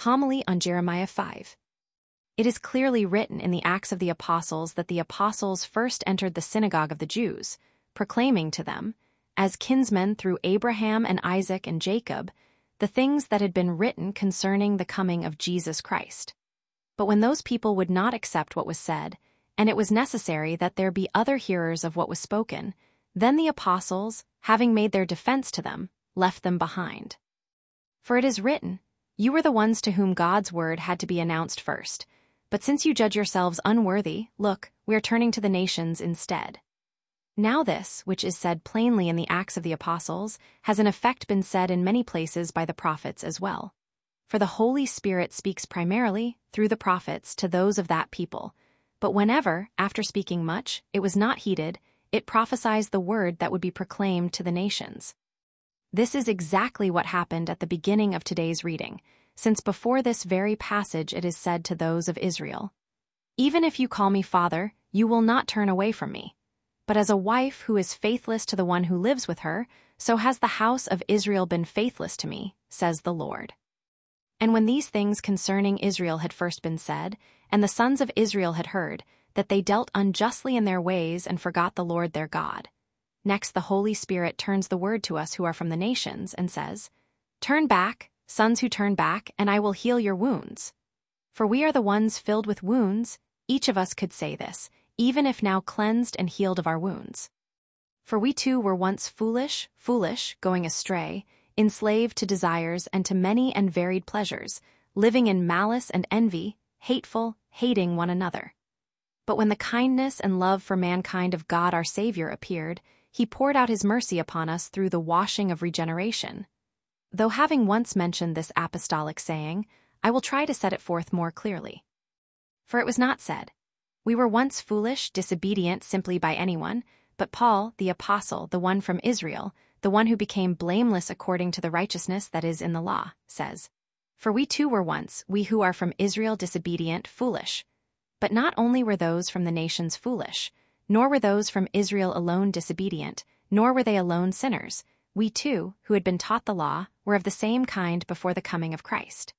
homily on Jeremiah 5. It is clearly written in the Acts of the Apostles that the apostles first entered the synagogue of the Jews, proclaiming to them, as kinsmen through Abraham and Isaac and Jacob, the things that had been written concerning the coming of Jesus Christ. But when those people would not accept what was said, and it was necessary that there be other hearers of what was spoken, then the apostles, having made their defense to them, left them behind. For it is written, "You were the ones to whom God's word had to be announced first. But since you judge yourselves unworthy, look, we are turning to the nations instead." Now this, which is said plainly in the Acts of the Apostles, has in effect been said in many places by the prophets as well. For the Holy Spirit speaks primarily, through the prophets, to those of that people. But whenever, after speaking much, it was not heeded, it prophesies the word that would be proclaimed to the nations. This is exactly what happened at the beginning of today's reading, since before this very passage it is said to those of Israel, "Even if you call me Father, you will not turn away from me. But as a wife who is faithless to the one who lives with her, so has the house of Israel been faithless to me, says the Lord." And when these things concerning Israel had first been said, and the sons of Israel had heard, that they dealt unjustly in their ways and forgot the Lord their God. Next the Holy Spirit turns the word to us who are from the nations and says, "Turn back, sons who turn back, and I will heal your wounds." For we are the ones filled with wounds, each of us could say this, even if now cleansed and healed of our wounds. For we too were once foolish, going astray, enslaved to desires and to many and varied pleasures, living in malice and envy, hateful, hating one another. But when the kindness and love for mankind of God our Savior appeared, he poured out his mercy upon us through the washing of regeneration. Though having once mentioned this apostolic saying, I will try to set it forth more clearly. For it was not said, "We were once foolish, disobedient simply by anyone," but Paul, the apostle, the one from Israel, the one who became blameless according to the righteousness that is in the law, says, "For we too were once, we who are from Israel disobedient, foolish." But not only were those from the nations foolish, nor were those from Israel alone disobedient, nor were they alone sinners. We too, who had been taught the law, were of the same kind before the coming of Christ.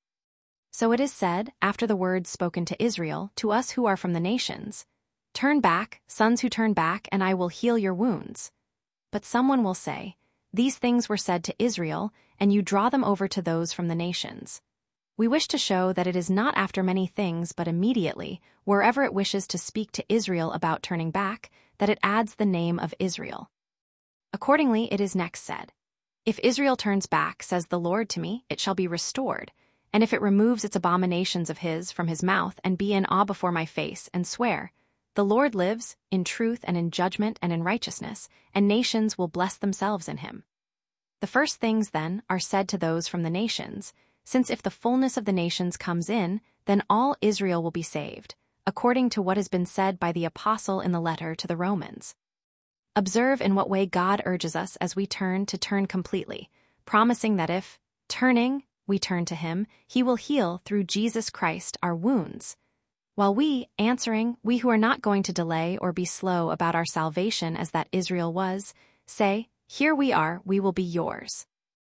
So it is said, after the words spoken to Israel, to us who are from the nations, "Turn back, sons who turn back, and I will heal your wounds." But someone will say, "These things were said to Israel, and you draw them over to those from the nations." We wish to show that it is not after many things but immediately, wherever it wishes to speak to Israel about turning back, that it adds the name of Israel. Accordingly it is next said, "If Israel turns back, says the Lord to me, it shall be restored. And if it removes its abominations of his from his mouth and be in awe before my face and swear, the Lord lives, in truth and in judgment and in righteousness, and nations will bless themselves in him." The first things, then, are said to those from the nations, since if the fullness of the nations comes in, then all Israel will be saved, according to what has been said by the apostle in the letter to the Romans. Observe in what way God urges us as we turn to turn completely, promising that if, turning, we turn to him, he will heal through Jesus Christ our wounds. While we, answering, we who are not going to delay or be slow about our salvation as that Israel was, say, "Here we are, we will be yours."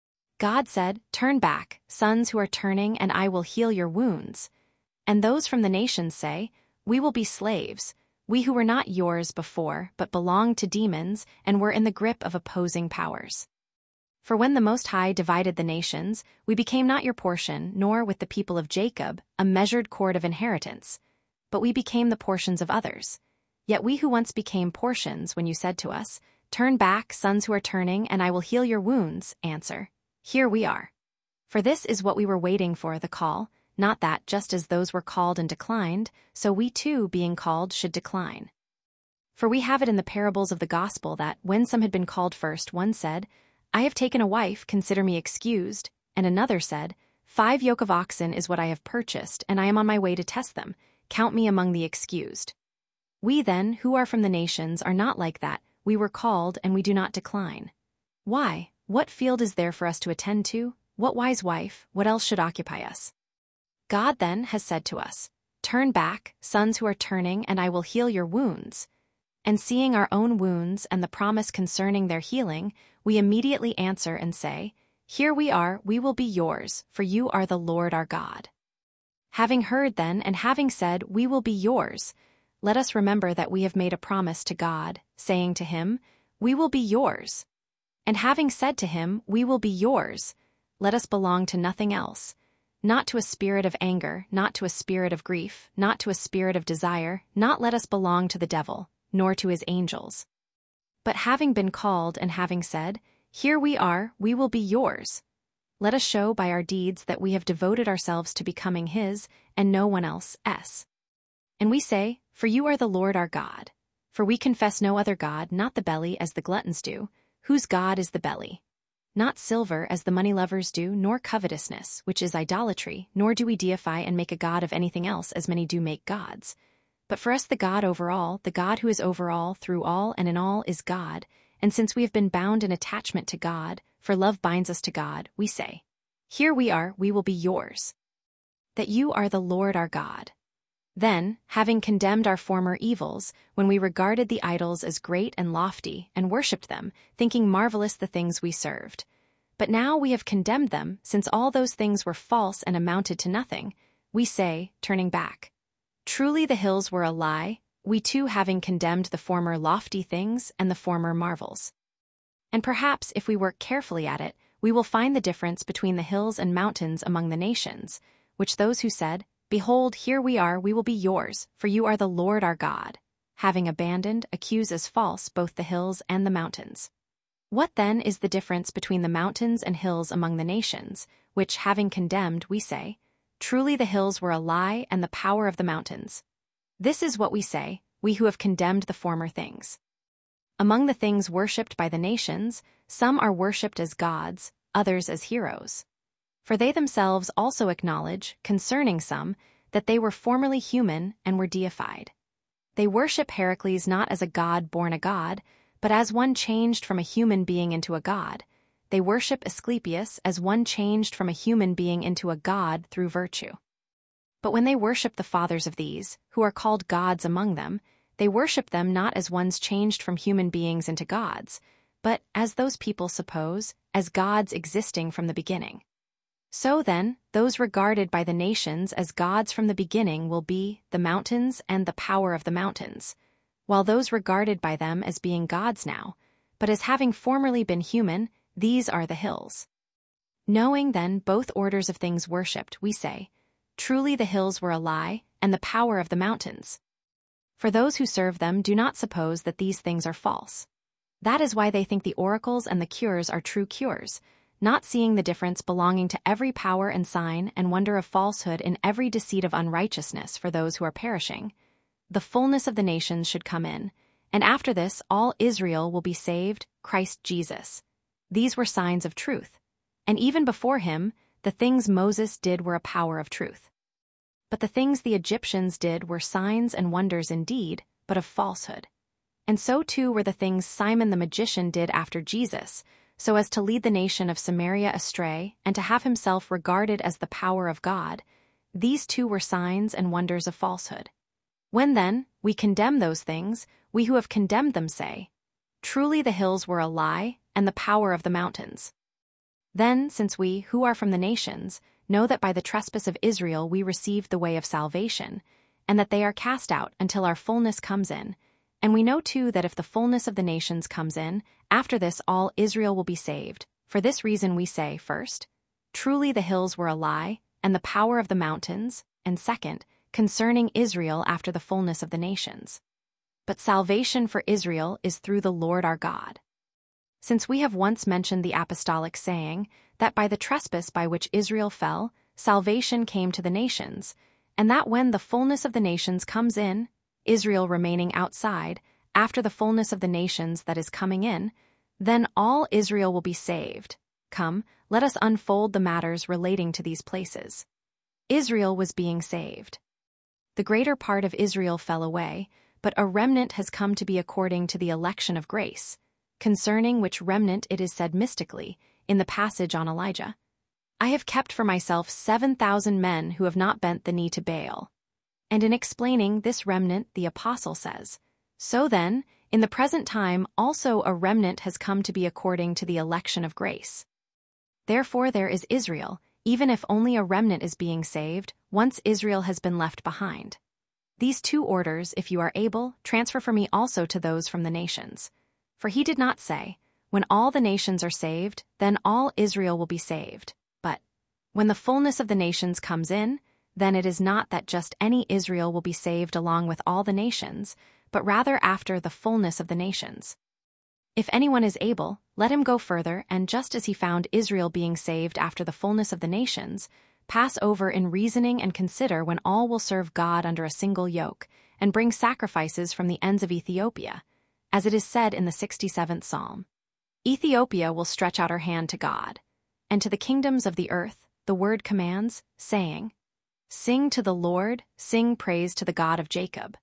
God said, "Turn back, sons who are turning, and I will heal your wounds." And those from the nations say, "We will be slaves, we who were not yours before, but belonged to demons and were in the grip of opposing powers. For when the Most High divided the nations, we became not your portion, nor with the people of Jacob, a measured cord of inheritance, but we became the portions of others. Yet we who once became portions, when you said to us, 'Turn back, sons who are turning, and I will heal your wounds,' answer, 'Here we are.' For this is what we were waiting for, the call, not that, just as those were called and declined, so we too, being called, should decline. For we have it in the parables of the gospel that, when some had been called first, one said, 'I have taken a wife, consider me excused,' and another said, 5 yoke of oxen is what I have purchased, and I am on my way to test them. Count me among the excused.' We then, who are from the nations, are not like that. We were called, and we do not decline. Why? What field is there for us to attend to? What wise wife? What else should occupy us? God then has said to us, 'Turn back, sons who are turning, and I will heal your wounds.' And seeing our own wounds and the promise concerning their healing, we immediately answer and say, 'Here we are, we will be yours, for you are the Lord our God.' Having heard then and having said, "We will be yours," let us remember that we have made a promise to God, saying to him, "We will be yours." And having said to him, "We will be yours," let us belong to nothing else, not to a spirit of anger, not to a spirit of grief, not to a spirit of desire, not let us belong to the devil, nor to his angels. But having been called and having said, "Here we are, we will be yours," let us show by our deeds that we have devoted ourselves to becoming his and no one else's. And we say, "For you are the Lord our God." For we confess no other God, not the belly as the gluttons do, whose God is the belly. Not silver as the money lovers do, nor covetousness, which is idolatry, nor do we deify and make a god of anything else as many do make gods. But for us the God over all, the God who is over all, through all, and in all is God, and since we have been bound in attachment to God, for love binds us to God, we say, "Here we are, we will be yours." That you are the Lord our God. Then, having condemned our former evils, when we regarded the idols as great and lofty, and worshipped them, thinking marvelous the things we served. But now we have condemned them, since all those things were false and amounted to nothing, we say, turning back, "Truly the hills were a lie, we too having condemned the former lofty things and the former marvels." And perhaps if we work carefully at it, we will find the difference between the hills and mountains among the nations, which those who said, "Behold, here we are, we will be yours, for you are the Lord our God," having abandoned, accuse as false both the hills and the mountains. What then is the difference between the mountains and hills among the nations, which, having condemned, we say, "Truly the hills were a lie and the power of the mountains"? This is what we say, we who have condemned the former things. Among the things worshipped by the nations, some are worshipped as gods, others as heroes. For they themselves also acknowledge, concerning some, that they were formerly human and were deified. They worship Heracles not as a god born a god, but as one changed from a human being into a god. They worship Asclepius as one changed from a human being into a god through virtue. But when they worship the fathers of these, who are called gods among them, they worship them not as ones changed from human beings into gods, but, as those people suppose, as gods existing from the beginning. So then, those regarded by the nations as gods from the beginning will be the mountains and the power of the mountains, while those regarded by them as being gods now, but as having formerly been human, these are the hills. Knowing then both orders of things worshipped, we say, "Truly the hills were a lie, and the power of the mountains." For those who serve them do not suppose that these things are false. That is why they think the oracles and the cures are true cures, not seeing the difference belonging to every power and sign and wonder of falsehood in every deceit of unrighteousness for those who are perishing. The fullness of the nations should come in, and after this all Israel will be saved, Christ Jesus. These were signs of truth, and even before him, the things Moses did were a power of truth. But the things the Egyptians did were signs and wonders indeed, but of falsehood. And so too were the things Simon the magician did after Jesus, so as to lead the nation of Samaria astray and to have himself regarded as the power of God. These too were signs and wonders of falsehood. When then we condemn those things, we who have condemned them say, "Truly the hills were a lie, and the power of the mountains." Then, since we, who are from the nations, know that by the trespass of Israel we received the way of salvation, and that they are cast out until our fullness comes in, and we know too that if the fullness of the nations comes in, after this all Israel will be saved. For this reason we say, first, "Truly the hills were a lie, and the power of the mountains," and second, concerning Israel after the fullness of the nations. But salvation for Israel is through the Lord our God. Since we have once mentioned the apostolic saying, that by the trespass by which Israel fell, salvation came to the nations, and that when the fullness of the nations comes in, Israel remaining outside, after the fullness of the nations that is coming in, then all Israel will be saved. Come, let us unfold the matters relating to these places. Israel was being saved. The greater part of Israel fell away, but a remnant has come to be according to the election of grace, concerning which remnant it is said mystically, in the passage on Elijah, "I have kept for myself 7,000 men who have not bent the knee to Baal." And in explaining this remnant, the apostle says, "So then, in the present time also a remnant has come to be according to the election of grace." Therefore there is Israel, even if only a remnant is being saved, once Israel has been left behind. These two orders, if you are able, transfer for me also to those from the nations. For he did not say, when all the nations are saved, then all Israel will be saved. But, when the fullness of the nations comes in, then it is not that just any Israel will be saved along with all the nations, but rather after the fullness of the nations. If anyone is able, let him go further, and just as he found Israel being saved after the fullness of the nations, pass over in reasoning and consider when all will serve God under a single yoke, and bring sacrifices from the ends of Ethiopia, as it is said in the 67th Psalm. Ethiopia will stretch out her hand to God, and to the kingdoms of the earth the word commands, saying, Sing to the Lord, sing praise to the God of Jacob.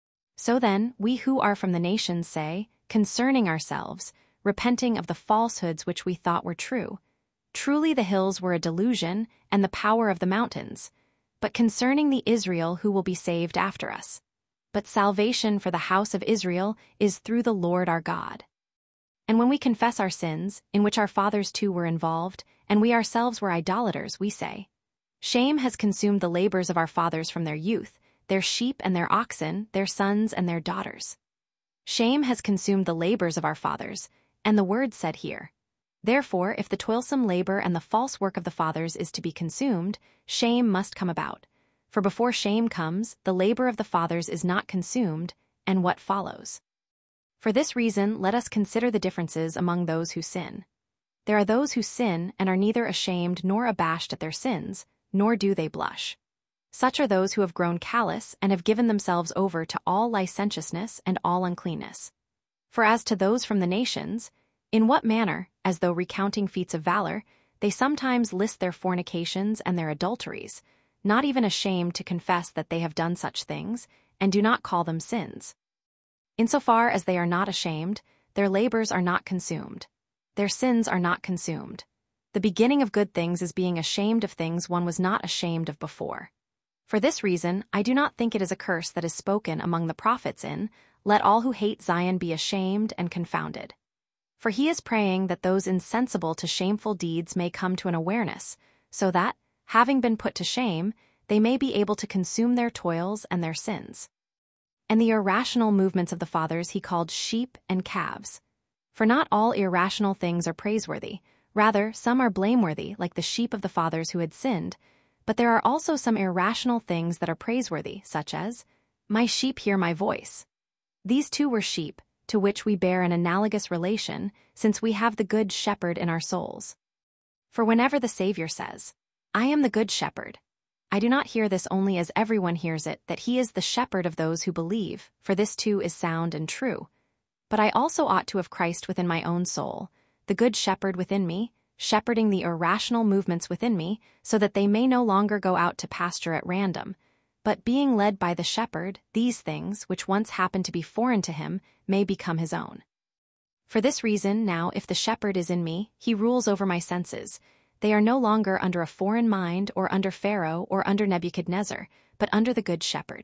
So then, we who are from the nations say, concerning ourselves, repenting of the falsehoods which we thought were true, truly the hills were a delusion, and the power of the mountains, but concerning the Israel who will be saved after us. But salvation for the house of Israel is through the Lord our God. And when we confess our sins, in which our fathers too were involved, and we ourselves were idolaters, we say, Shame has consumed the labors of our fathers from their youth, their sheep and their oxen, their sons and their daughters. Shame has consumed the labors of our fathers, and the word said here, Therefore, if the toilsome labor and the false work of the fathers is to be consumed, shame must come about. For before shame comes, the labor of the fathers is not consumed, and what follows? For this reason, let us consider the differences among those who sin. There are those who sin and are neither ashamed nor abashed at their sins, nor do they blush. Such are those who have grown callous and have given themselves over to all licentiousness and all uncleanness. For as to those from the nations, in what manner, as though recounting feats of valor, they sometimes list their fornications and their adulteries, not even ashamed to confess that they have done such things, and do not call them sins. Insofar as they are not ashamed, their labors are not consumed. Their sins are not consumed. The beginning of good things is being ashamed of things one was not ashamed of before. For this reason, I do not think it is a curse that is spoken among the prophets in, Let all who hate Zion be ashamed and confounded. For he is praying that those insensible to shameful deeds may come to an awareness, so that, having been put to shame, they may be able to consume their toils and their sins. And the irrational movements of the fathers he called sheep and calves. For not all irrational things are praiseworthy, rather some are blameworthy, like the sheep of the fathers who had sinned, but there are also some irrational things that are praiseworthy, such as, My sheep hear my voice. These too were sheep, to which we bear an analogous relation, since we have the good shepherd in our souls. For whenever the Savior says, I am the good shepherd, I do not hear this only as everyone hears it, that he is the shepherd of those who believe, for this too is sound and true. But I also ought to have Christ within my own soul, the good shepherd within me, shepherding the irrational movements within me, so that they may no longer go out to pasture at random, but being led by the shepherd, these things, which once happened to be foreign to him, may become his own. For this reason, now, if the shepherd is in me, he rules over my senses. They are no longer under a foreign mind, or under Pharaoh, or under Nebuchadnezzar, but under the good shepherd.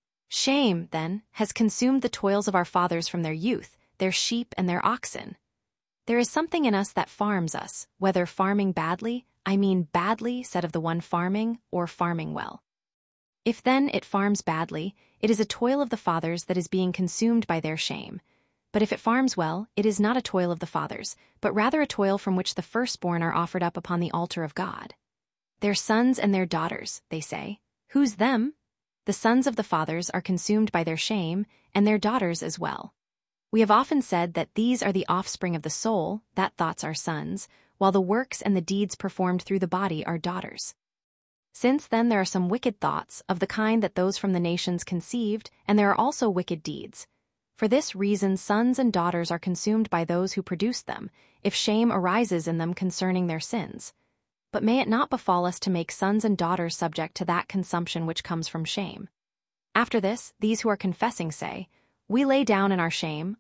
Shame, then, has consumed the toils of our fathers from their youth, their sheep and their oxen. There is something in us that farms us, whether farming badly, I mean badly said of the one farming, or farming well. If then it farms badly, it is a toil of the fathers that is being consumed by their shame. But if it farms well, it is not a toil of the fathers, but rather a toil from which the firstborn are offered up upon the altar of God. Their sons and their daughters, they say. Who's them? The sons of the fathers are consumed by their shame, and their daughters as well. We have often said that these are the offspring of the soul, that thoughts are sons, while the works and the deeds performed through the body are daughters. Since then there are some wicked thoughts, of the kind that those from the nations conceived, and there are also wicked deeds. For this reason sons and daughters are consumed by those who produce them, if shame arises in them concerning their sins. But may it not befall us to make sons and daughters subject to that consumption which comes from shame. After this, these who are confessing say, We lay down in our shame,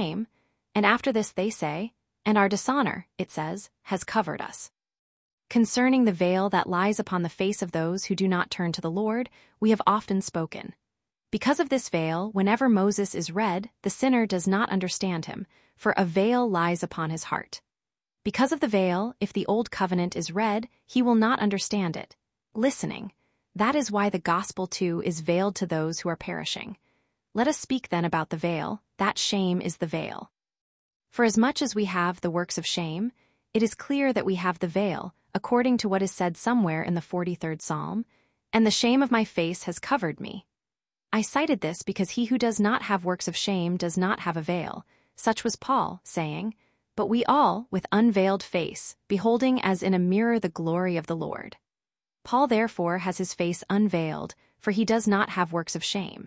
and after this they say, and our dishonor, it says, has covered us. Concerning the veil that lies upon the face of those who do not turn to the Lord, we have often spoken. Because of this veil, whenever Moses is read, the sinner does not understand him, for a veil lies upon his heart. Because of the veil, if the Old Covenant is read, he will not understand it. Listening. That is why the gospel too is veiled to those who are perishing. Let us speak then about the veil. That shame is the veil. For as much as we have the works of shame, it is clear that we have the veil, according to what is said somewhere in the 43rd Psalm, and the shame of my face has covered me. I cited this because he who does not have works of shame does not have a veil. Such was Paul, saying, "But we all, with unveiled face, beholding as in a mirror the glory of the Lord." Paul therefore has his face unveiled, for he does not have works of shame.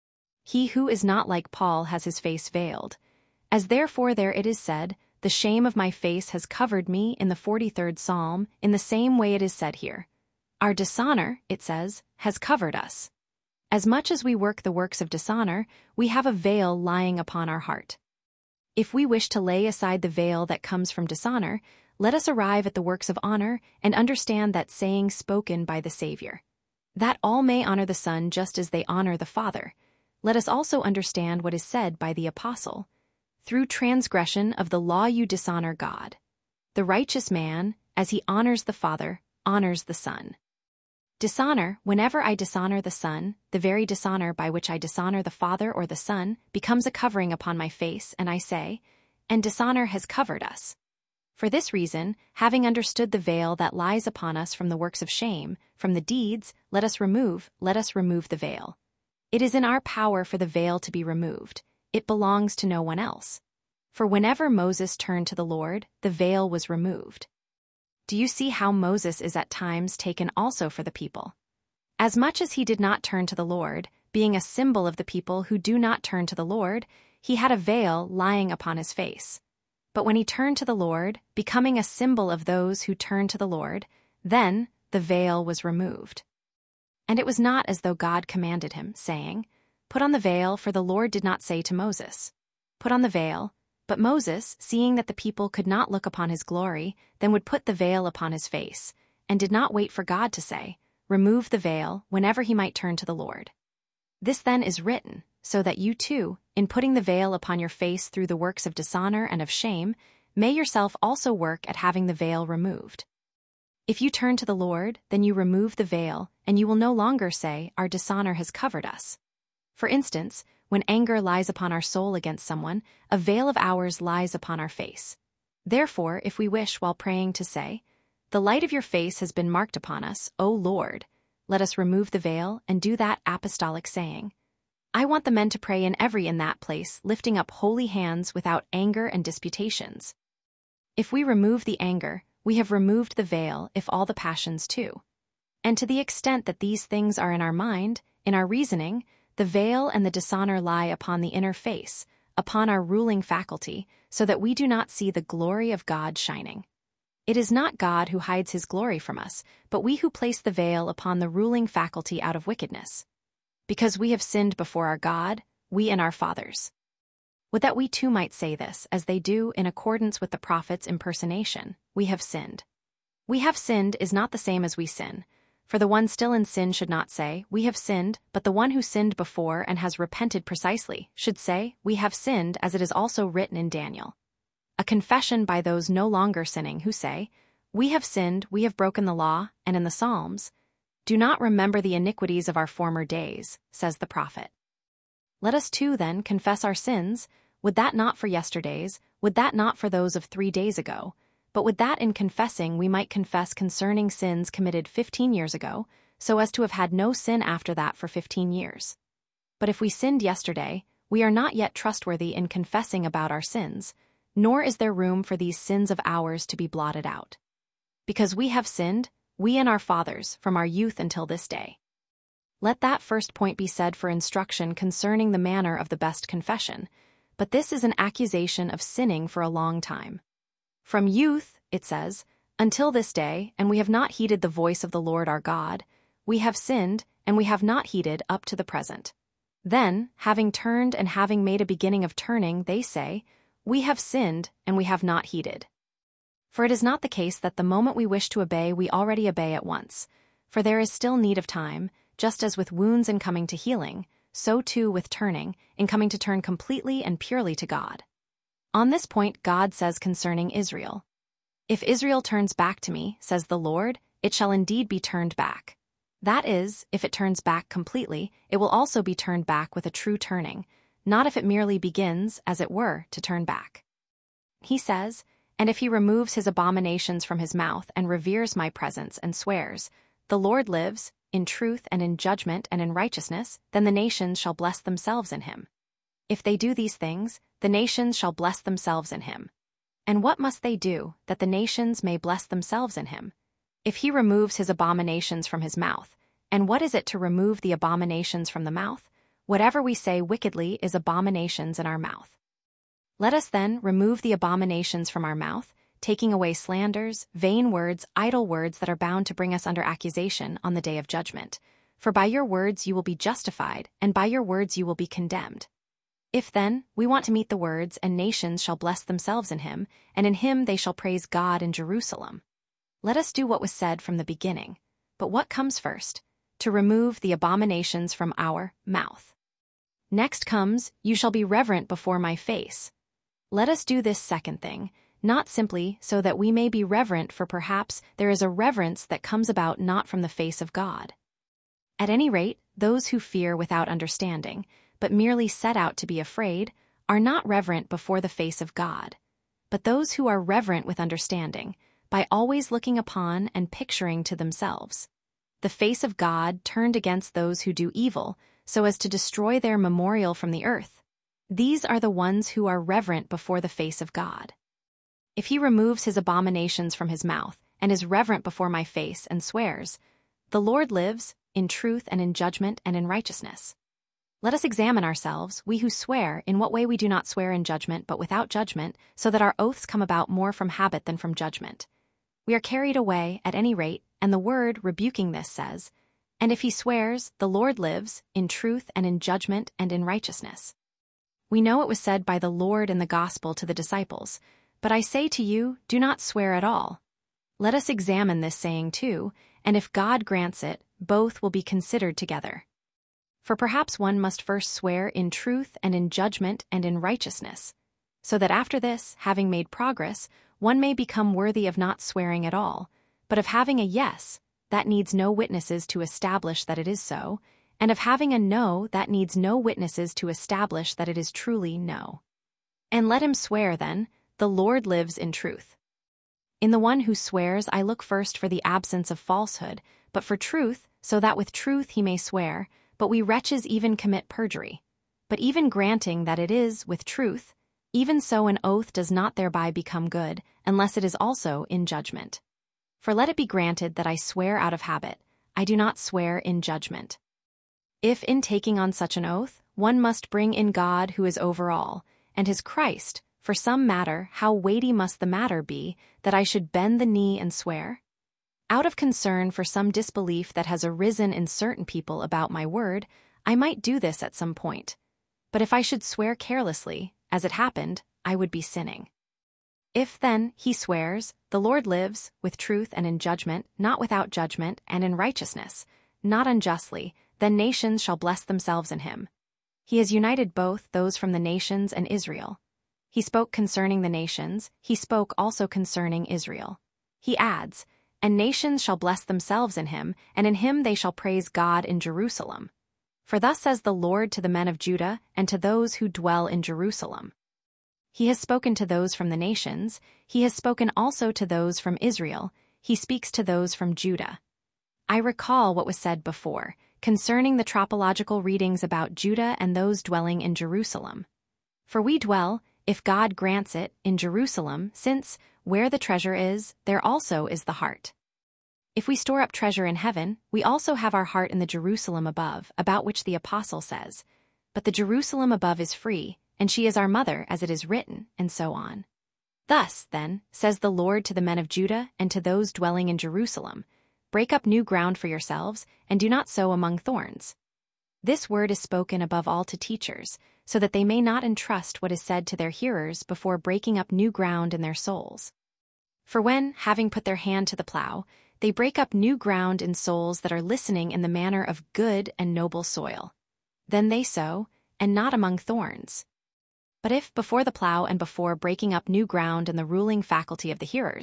He who is not like Paul has his face veiled. As therefore there it is said, "The shame of my face has covered me," in the 43rd Psalm, in the same way it is said here. Our dishonor, it says, has covered us. As much as we work the works of dishonor, we have a veil lying upon our heart. If we wish to lay aside the veil that comes from dishonor, let us arrive at the works of honor and understand that saying spoken by the Savior, that all may honor the Son just as they honor the Father. Let us also understand what is said by the Apostle. Through transgression of the law you dishonor God. The righteous man, as he honors the Father, honors the Son. Dishonor, whenever I dishonor the Son, the very dishonor by which I dishonor the Father or the Son, becomes a covering upon my face, and I say, "And dishonor has covered us." For this reason, having understood the veil that lies upon us from the works of shame, from the deeds, let us remove the veil. It is in our power for the veil to be removed. It belongs to no one else. For whenever Moses turned to the Lord, the veil was removed. Do you see how Moses is at times taken also for the people? As much as he did not turn to the Lord, being a symbol of the people who do not turn to the Lord, he had a veil lying upon his face. But when he turned to the Lord, becoming a symbol of those who turn to the Lord, then the veil was removed. And it was not as though God commanded him, saying, "Put on the veil," for the Lord did not say to Moses, "Put on the veil," but Moses, seeing that the people could not look upon his glory, then would put the veil upon his face, and did not wait for God to say, "Remove the veil," whenever he might turn to the Lord. This then is written, so that you too, in putting the veil upon your face through the works of dishonor and of shame, may yourself also work at having the veil removed. If you turn to the Lord, then you remove the veil, and you will no longer say, "Our dishonor has covered us." For instance, when anger lies upon our soul against someone, a veil of ours lies upon our face. Therefore, if we wish while praying to say, "The light of your face has been marked upon us, O Lord," let us remove the veil and do that apostolic saying. I want the men to pray in that place, lifting up holy hands without anger and disputations. If we remove the anger, we have removed the veil, if all the passions too. And to the extent that these things are in our mind, in our reasoning, the veil and the dishonor lie upon the inner face, upon our ruling faculty, so that we do not see the glory of God shining. It is not God who hides his glory from us, but we who place the veil upon the ruling faculty out of wickedness. Because we have sinned before our God, we and our fathers. Would that we too might say this, as they do in accordance with the prophet's impersonation, "We have sinned." "We have sinned" is not the same as "we sin." For the one still in sin should not say, "We have sinned," but the one who sinned before and has repented precisely should say, "We have sinned," as it is also written in Daniel. A confession by those no longer sinning who say, "We have sinned, we have broken the law," and in the Psalms, "Do not remember the iniquities of our former days," says the prophet. Let us too, then, confess our sins. Would that not for yesterday's, would that not for those of 3 days ago, but would that in confessing we might confess concerning sins committed 15 years ago, so as to have had no sin after that for 15 years. But if we sinned yesterday, we are not yet trustworthy in confessing about our sins, nor is there room for these sins of ours to be blotted out. Because we have sinned, we and our fathers, from our youth until this day. Let that first point be said for instruction concerning the manner of the best confession, but this is an accusation of sinning for a long time. From youth, it says, until this day, and we have not heeded the voice of the Lord our God, we have sinned, and we have not heeded up to the present. Then, having turned and having made a beginning of turning, they say, "We have sinned, and we have not heeded." For it is not the case that the moment we wish to obey we already obey at once, for there is still need of time, just as with wounds in coming to healing, so too with turning, in coming to turn completely and purely to God. On this point God says concerning Israel, If Israel turns back to me, says the Lord, it shall indeed be turned back. That is, if it turns back completely, it will also be turned back with a true turning, not if it merely begins, as it were, to turn back. He says, and if he removes his abominations from his mouth and reveres my presence and swears, the Lord lives, in truth and in judgment and in righteousness, then the nations shall bless themselves in him. If they do these things, the nations shall bless themselves in him. And what must they do, that the nations may bless themselves in him? If he removes his abominations from his mouth, and what is it to remove the abominations from the mouth? Whatever we say wickedly is abominations in our mouth. Let us then remove the abominations from our mouth, taking away slanders, vain words, idle words that are bound to bring us under accusation on the day of judgment. For by your words you will be justified, and by your words you will be condemned. If then, we want to meet the words, and nations shall bless themselves in him, and in him they shall praise God in Jerusalem. Let us do what was said from the beginning. But what comes first? To remove the abominations from our mouth. Next comes, you shall be reverent before my face. Let us do this second thing, not simply so that we may be reverent, for perhaps there is a reverence that comes about not from the face of God. At any rate, those who fear without understanding, but merely set out to be afraid, are not reverent before the face of God. But those who are reverent with understanding, by always looking upon and picturing to themselves the face of God turned against those who do evil, so as to destroy their memorial from the earth. These are the ones who are reverent before the face of God. If he removes his abominations from his mouth, and is reverent before my face and swears, the Lord lives, in truth and in judgment and in righteousness. Let us examine ourselves, we who swear, in what way we do not swear in judgment but without judgment, so that our oaths come about more from habit than from judgment. We are carried away, at any rate, and the word, rebuking this, says, and if he swears, the Lord lives, in truth and in judgment and in righteousness. We know it was said by the Lord in the gospel to the disciples, but I say to you, do not swear at all. Let us examine this saying too, and if God grants it, both will be considered together. For perhaps one must first swear in truth and in judgment and in righteousness, so that after this, having made progress, one may become worthy of not swearing at all, but of having a yes, that needs no witnesses to establish that it is so, and of having a no that needs no witnesses to establish that it is truly no. And let him swear then, the Lord lives in truth. In the one who swears I look first for the absence of falsehood, but for truth, so that with truth he may swear, but we wretches even commit perjury. But even granting that it is with truth, even so an oath does not thereby become good, unless it is also in judgment. For let it be granted that I swear out of habit, I do not swear in judgment. If in taking on such an oath, one must bring in God who is over all, and his Christ, for some matter, how weighty must the matter be, that I should bend the knee and swear? Out of concern for some disbelief that has arisen in certain people about my word, I might do this at some point. But if I should swear carelessly, as it happened, I would be sinning. If, then, he swears, the Lord lives, with truth and in judgment, not without judgment, and in righteousness, not unjustly, then nations shall bless themselves in him. He has united both those from the nations and Israel. He spoke concerning the nations, he spoke also concerning Israel. He adds, and nations shall bless themselves in him, and in him they shall praise God in Jerusalem. For thus says the Lord to the men of Judah and to those who dwell in Jerusalem. He has spoken to those from the nations, he has spoken also to those from Israel, he speaks to those from Judah. I recall what was said before, concerning the tropological readings about Judah and those dwelling in Jerusalem. For we dwell, if God grants it, in Jerusalem, since, where the treasure is, there also is the heart. If we store up treasure in heaven, we also have our heart in the Jerusalem above, about which the apostle says, but the Jerusalem above is free, and she is our mother, as it is written, and so on. Thus, then, says the Lord to the men of Judah and to those dwelling in Jerusalem, break up new ground for yourselves, and do not sow among thorns. This word is spoken above all to teachers, so that they may not entrust what is said to their hearers before breaking up new ground in their souls. For when, having put their hand to the plow, they break up new ground in souls that are listening in the manner of good and noble soil, then they sow, and not among thorns. But if, before the plow and before breaking up new ground in the ruling faculty of the hearers,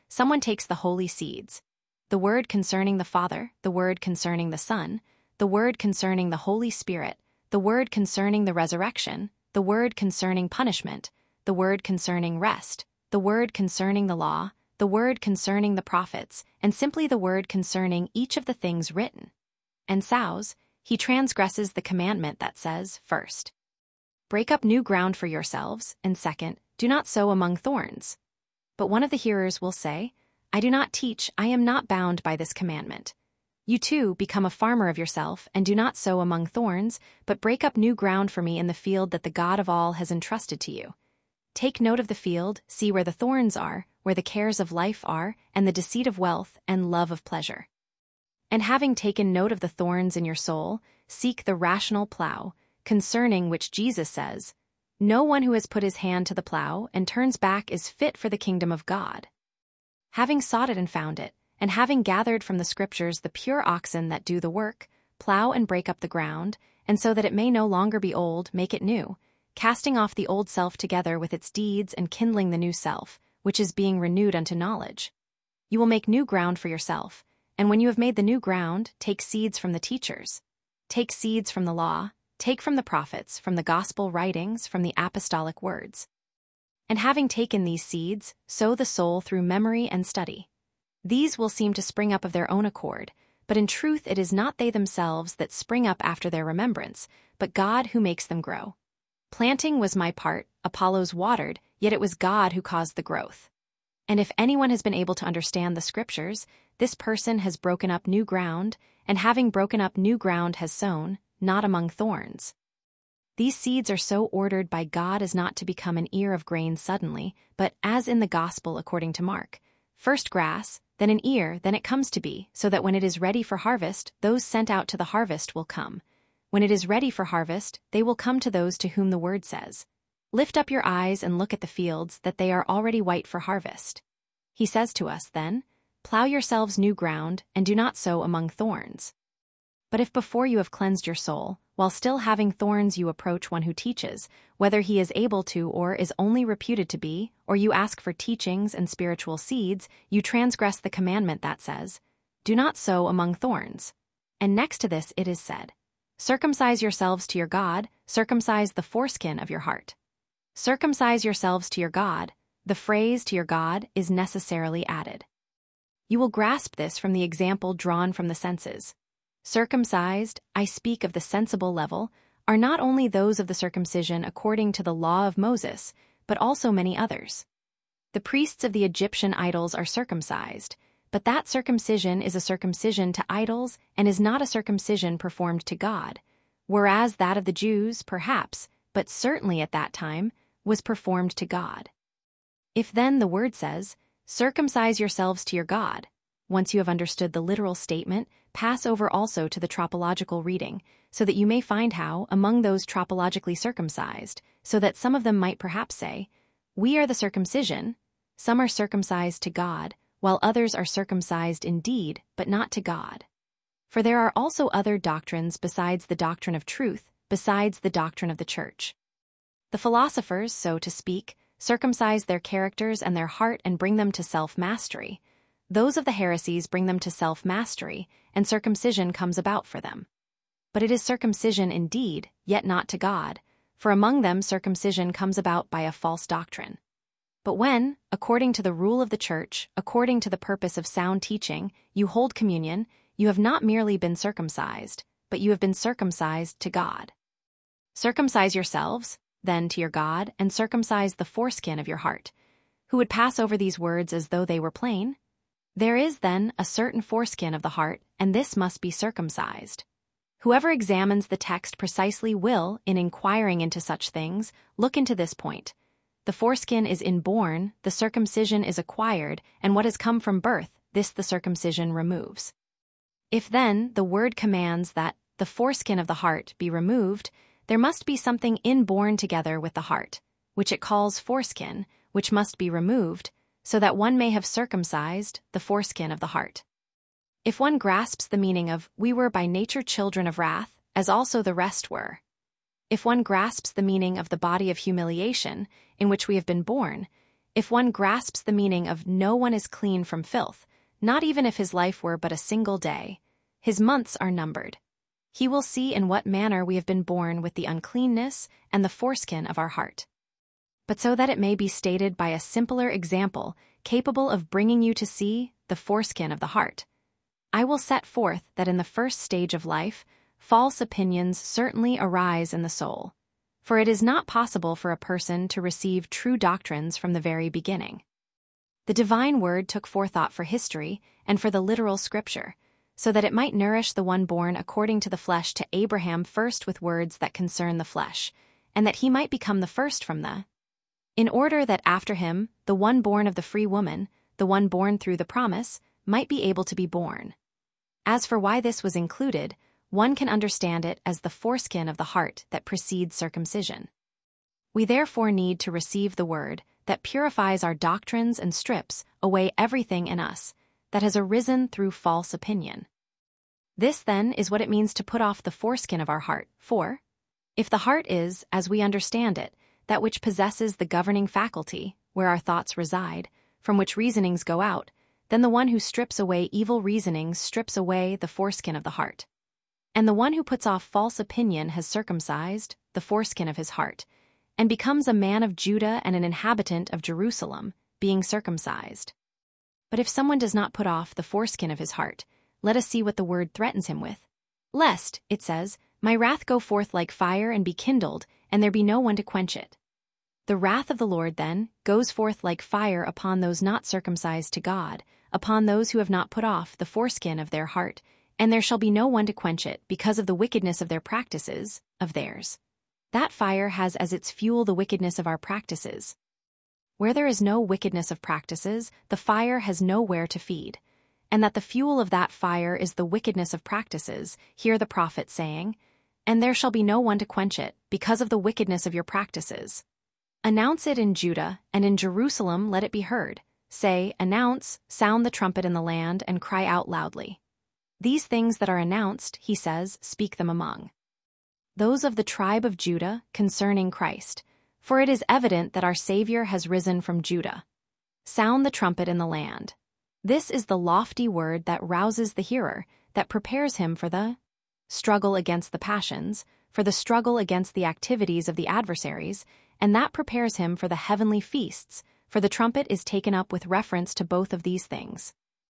someone takes the holy seeds, the word concerning the Father, the word concerning the Son, the word concerning the Holy Spirit, the word concerning the resurrection, the word concerning punishment, the word concerning rest, the word concerning the law, the word concerning the prophets, and simply the word concerning each of the things written. And sows, he transgresses the commandment that says, first, break up new ground for yourselves, and second, do not sow among thorns. But one of the hearers will say, I do not teach, I am not bound by this commandment. You too become a farmer of yourself, and do not sow among thorns, but break up new ground for me in the field that the God of all has entrusted to you. Take note of the field, see where the thorns are, where the cares of life are, and the deceit of wealth and love of pleasure. And having taken note of the thorns in your soul, seek the rational plow, concerning which Jesus says, no one who has put his hand to the plow and turns back is fit for the kingdom of God. Having sought it and found it, and having gathered from the Scriptures the pure oxen that do the work, plow and break up the ground, and so that it may no longer be old, make it new, casting off the old self together with its deeds and kindling the new self, which is being renewed unto knowledge. You will make new ground for yourself, and when you have made the new ground, take seeds from the teachers. Take seeds from the law, take from the prophets, from the gospel writings, from the apostolic words. And having taken these seeds, sow the soul through memory and study. These will seem to spring up of their own accord, but in truth it is not they themselves that spring up after their remembrance, but God who makes them grow. Planting was my part, Apollos watered, yet it was God who caused the growth. And if anyone has been able to understand the Scriptures, this person has broken up new ground, and having broken up new ground has sown, not among thorns. These seeds are so ordered by God as not to become an ear of grain suddenly, but as in the Gospel according to Mark, first grass, then an ear, then it comes to be, so that when it is ready for harvest, those sent out to the harvest will come. When it is ready for harvest, they will come to those to whom the word says, lift up your eyes and look at the fields, that they are already white for harvest. He says to us then, plow yourselves new ground, and do not sow among thorns. But if before you have cleansed your soul, while still having thorns you approach one who teaches, whether he is able to or is only reputed to be, or you ask for teachings and spiritual seeds, you transgress the commandment that says, do not sow among thorns. And next to this it is said, circumcise yourselves to your God, circumcise the foreskin of your heart. Circumcise yourselves to your God, the phrase to your God is necessarily added. You will grasp this from the example drawn from the senses. Circumcised, I speak of the sensible level, are not only those of the circumcision according to the law of Moses, but also many others. The priests of the Egyptian idols are circumcised, but that circumcision is a circumcision to idols and is not a circumcision performed to God, whereas that of the Jews, perhaps, but certainly at that time, was performed to God. If then the word says, circumcise yourselves to your God, once you have understood the literal statement, pass over also to the tropological reading, so that you may find how, among those tropologically circumcised, so that some of them might perhaps say, we are the circumcision, some are circumcised to God, while others are circumcised indeed, but not to God. For there are also other doctrines besides the doctrine of truth, besides the doctrine of the church. The philosophers, so to speak, circumcise their characters and their heart and bring them to self-mastery. Those of the heresies bring them to self-mastery, and circumcision comes about for them. But it is circumcision indeed, yet not to God, for among them circumcision comes about by a false doctrine. But when, according to the rule of the church, according to the purpose of sound teaching, you hold communion, you have not merely been circumcised, but you have been circumcised to God. Circumcise yourselves, then, to your God, and circumcise the foreskin of your heart. Who would pass over these words as though they were plain? There is, then, a certain foreskin of the heart, and this must be circumcised. Whoever examines the text precisely will, in inquiring into such things, look into this point. The foreskin is inborn, the circumcision is acquired, and what has come from birth, this the circumcision removes. If then the word commands that the foreskin of the heart be removed, there must be something inborn together with the heart, which it calls foreskin, which must be removed, so that one may have circumcised the foreskin of the heart. If one grasps the meaning of, we were by nature children of wrath, as also the rest were. If one grasps the meaning of the body of humiliation, in which we have been born, If one grasps the meaning of no one is clean from filth, not even if his life were but a single day, his months are numbered. He will see in what manner we have been born with the uncleanness and the foreskin of our heart. But so that it may be stated by a simpler example capable of bringing you to see the foreskin of the heart, I will set forth that in the first stage of life, false opinions certainly arise in the soul, for it is not possible for a person to receive true doctrines from the very beginning. The divine word took forethought for history and for the literal scripture, so that it might nourish the one born according to the flesh to Abraham first with words that concern the flesh, and that he might become the first from in order that after him the one born of the free woman, the one born through the promise, might be able to be born. As for why this was included, one can understand it as the foreskin of the heart that precedes circumcision. We therefore need to receive the word that purifies our doctrines and strips away everything in us that has arisen through false opinion. This, then, is what it means to put off the foreskin of our heart. For, if the heart is, as we understand it, that which possesses the governing faculty, where our thoughts reside, from which reasonings go out, then the one who strips away evil reasonings strips away the foreskin of the heart. And the one who puts off false opinion has circumcised the foreskin of his heart, and becomes a man of Judah and an inhabitant of Jerusalem, being circumcised. But if someone does not put off the foreskin of his heart, let us see what the word threatens him with. Lest, it says, my wrath go forth like fire and be kindled, and there be no one to quench it. The wrath of the Lord, then, goes forth like fire upon those not circumcised to God, upon those who have not put off the foreskin of their heart, and there shall be no one to quench it, because of the wickedness of their practices, of theirs. That fire has as its fuel the wickedness of our practices. Where there is no wickedness of practices, the fire has nowhere to feed. And that the fuel of that fire is the wickedness of practices, hear the prophet saying, and there shall be no one to quench it, because of the wickedness of your practices. Announce it in Judah, and in Jerusalem let it be heard. Say, announce, sound the trumpet in the land, and cry out loudly. These things that are announced, he says, speak them among those of the tribe of Judah concerning Christ, for it is evident that our Savior has risen from Judah. Sound the trumpet in the land. This is the lofty word that rouses the hearer, that prepares him for the struggle against the passions, for the struggle against the activities of the adversaries, and that prepares him for the heavenly feasts, for the trumpet is taken up with reference to both of these things.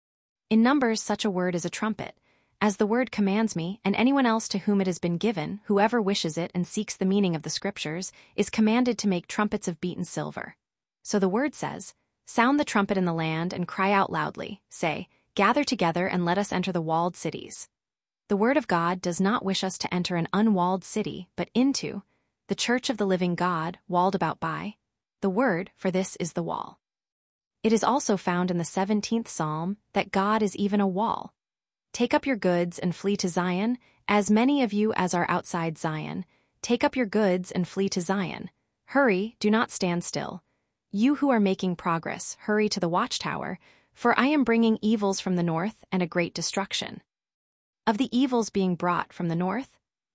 In Numbers, such a word is a trumpet, as the word commands me, and anyone else to whom it has been given, whoever wishes it and seeks the meaning of the scriptures, is commanded to make trumpets of beaten silver. So the word says, sound the trumpet in the land and cry out loudly, say, gather together and let us enter the walled cities. The word of God does not wish us to enter an unwalled city, but into the church of the living God, walled about by the word, for this is the wall. It is also found in the 17th Psalm that God is even a wall. Take up your goods and flee to Zion, as many of you as are outside Zion. Take up your goods and flee to Zion. Hurry, do not stand still. You who are making progress, hurry to the watchtower, for I am bringing evils from the north and a great destruction. Of the evils being brought from the north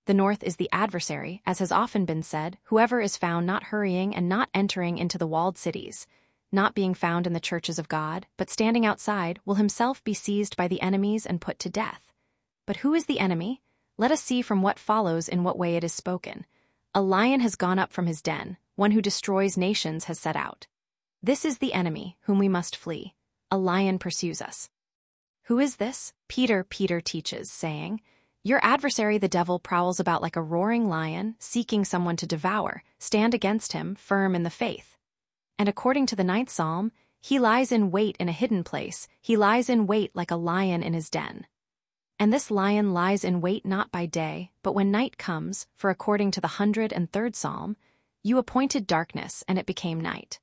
is the adversary, as has often been said, whoever is found not hurrying and not entering into the walled cities, not being found in the churches of God, but standing outside, will himself be seized by the enemies and put to death. But who is the enemy? Let us see from what follows in what way it is spoken. A lion has gone up from his den, one who destroys nations has set out. This is the enemy, whom we must flee. A lion pursues us. Who is this? Peter teaches, saying, your adversary the devil prowls about like a roaring lion, seeking someone to devour. Stand against him, firm in the faith. And according to the 9th Psalm, he lies in wait in a hidden place, he lies in wait like a lion in his den. And this lion lies in wait not by day, but when night comes, for according to the 103rd Psalm, you appointed darkness, and it became night.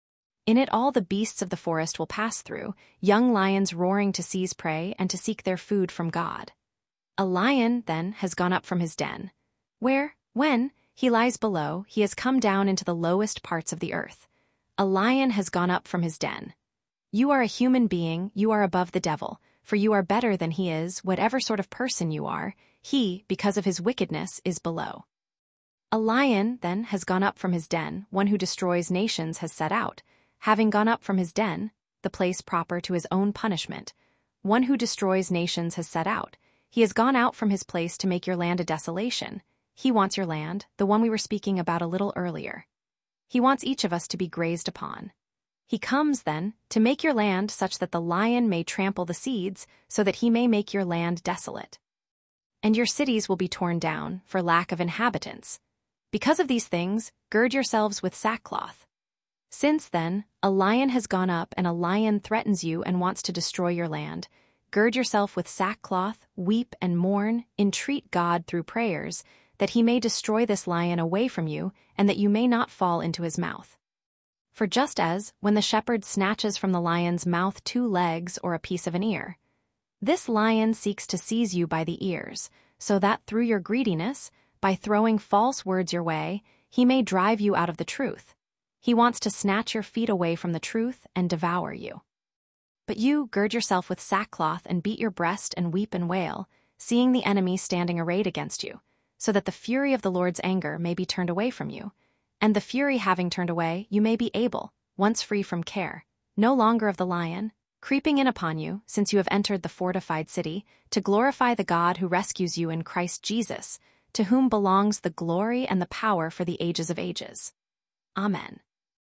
In it all the beasts of the forest will pass through, young lions roaring to seize prey and to seek their food from God. A lion, then, has gone up from his den, where, when he lies below, he has come down into the lowest parts of the earth. A lion has gone up from his den. You are a human being, you are above the devil, for you are better than he is, whatever sort of person you are, he, because of his wickedness, is below. A lion, then, has gone up from his den, one who destroys nations has set out. having gone up from his den, the place proper to his own punishment, one who destroys nations has set out. He has gone out from his place to make your land a desolation. He wants your land, the one we were speaking about a little earlier. He wants each of us to be grazed upon. He comes, then, to make your land such that the lion may trample the seeds, so that he may make your land desolate. And your cities will be torn down for lack of inhabitants. Because of these things, gird yourselves with sackcloth. Since, then, a lion has gone up and a lion threatens you and wants to destroy your land, gird yourself with sackcloth, weep and mourn, entreat God through prayers, that he may destroy this lion away from you, and that you may not fall into his mouth. For just as, when the shepherd snatches from the lion's mouth 2 legs or a piece of an ear, this lion seeks to seize you by the ears, so that through your greediness, by throwing false words your way, he may drive you out of the truth. He wants to snatch your feet away from the truth and devour you. But you gird yourself with sackcloth and beat your breast and weep and wail, seeing the enemy standing arrayed against you, so that the fury of the Lord's anger may be turned away from you. And the fury having turned away, you may be able, once free from care, no longer of the lion, creeping in upon you, since you have entered the fortified city, to glorify the God who rescues you in Christ Jesus, to whom belongs the glory and the power for the ages of ages. Amen.